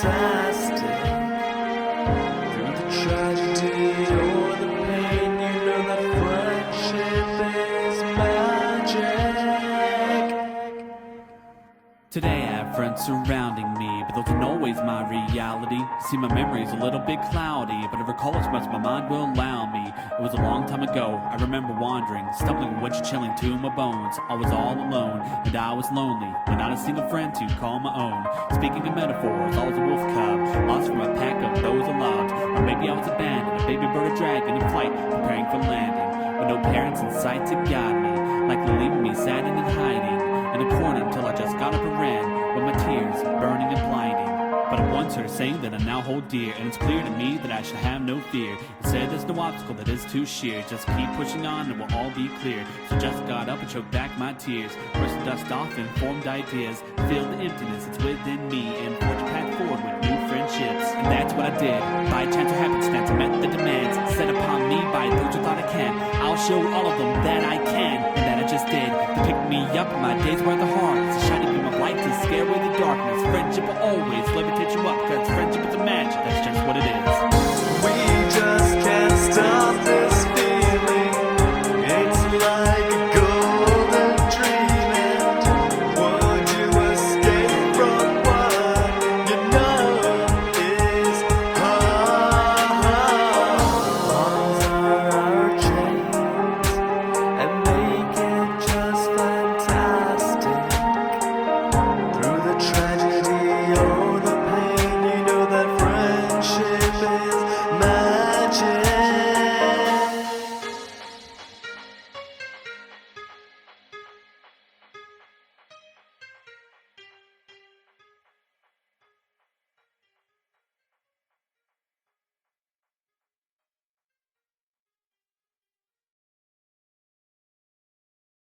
fantastic. Through the tragedy or the pain, you know that friendship is magic. Today I have friends surrounding me, but those aren't always my reality. See, my memory's a little bit cloudy, but I recall as much as my mind will allow me. It was a long time ago, I remember wandering, stumbling with chilling to my bones. I was all alone, and I was lonely, with not a single friend to call my own. Speaking of metaphors, I was a wolf cub, lost from a pack of those I loved. Or maybe I was abandoned, a baby bird, a dragon in flight, preparing for landing, with no parents in sight to guide me, likely leaving me sad and hiding in a corner until I just got up and ran, with my tears burning and blinding. But I once heard a saying that I now hold dear, and it's clear to me that I should have no fear. It said there's no obstacle that is too sheer, just keep pushing on and we'll all be clear. So just got up and choked back my tears, brushed the dust off and formed ideas, filled the emptiness that's within me, and forged a path forward with new friendships. And that's what I did, by chance or happenstance I met the demands set upon me by those who thought I can. I'll show all of them that I can, and that I just did. To pick me up in my days were the hardest, a shining beam of light to scare away the darkness. Friendship will always levitate you up, cause friendship is a magic, that's just what it is.